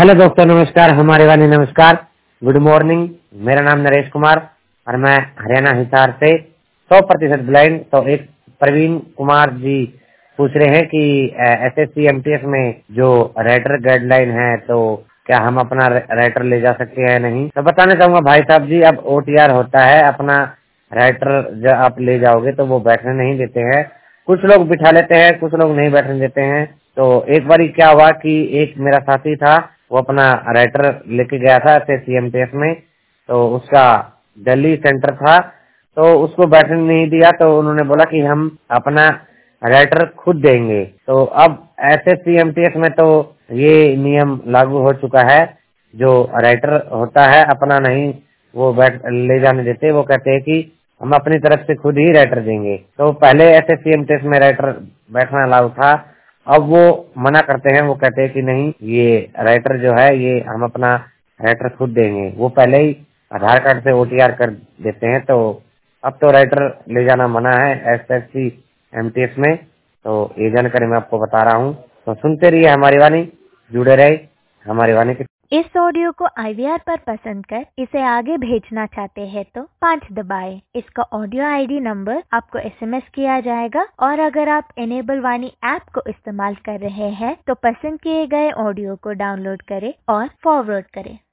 Hello दोस्तों, नमस्कार। हमारे वाले नमस्कार, गुड मॉर्निंग। मेरा नाम नरेश कुमार और मैं हरियाणा हिसार से 100% ब्लाइंड। तो एक प्रवीण कुमार जी पूछ रहे हैं कि एसएससी एमटीएस में जो राइटर गाइडलाइन है, तो क्या हम अपना राइटर ले जा सकते हैं नहीं। तो बताना चाहूंगा भाई साहब जी, अब ओटीआर होता है, अपना राइटर जब आप ले जाओगे तो वो बैठने नहीं देते हैं। कुछ लोग बिठा लेते हैं, कुछ लोग नहीं बैठने देते हैं। तो एक बार क्या हुआ कि एक मेरा साथी था, वो अपना राइटर लेके गया था एसएससी में। तो उसका दिल्ली सेंटर था, तो उसको बैठने नहीं दिया। तो उन्होंने बोला कि हम अपना राइटर खुद देंगे। तो अब एसएससी में तो ये नियम लागू हो चुका है। जो राइटर होता है अपना नहीं वो बैठ ले जाने देते, वो कहते हैं कि हम अपनी तरफ से खुद ही राइटर देंगे। तो पहले एसएससी में राइटर बैठना अलाउ था, अब वो मना करते हैं। वो कहते हैं कि नहीं, ये राइटर जो है ये हम अपना राइटर खुद देंगे। वो पहले ही आधार कार्ड से ओटीआर कर देते हैं। तो अब तो राइटर ले जाना मना है एसएससी एमटीएस में। तो ये जानकारी मैं आपको बता रहा हूँ। तो सुनते रहिए हमारी वाणी, जुड़े रहे हमारी वाणी के। इस ऑडियो को IVR पर पसंद कर इसे आगे भेजना चाहते हैं तो 5 दबाएं। इसका ऑडियो ID नंबर आपको SMS किया जाएगा। और अगर आप इनेबल वाणी ऐप को इस्तेमाल कर रहे हैं तो पसंद किए गए ऑडियो को डाउनलोड करें और फॉरवर्ड करें।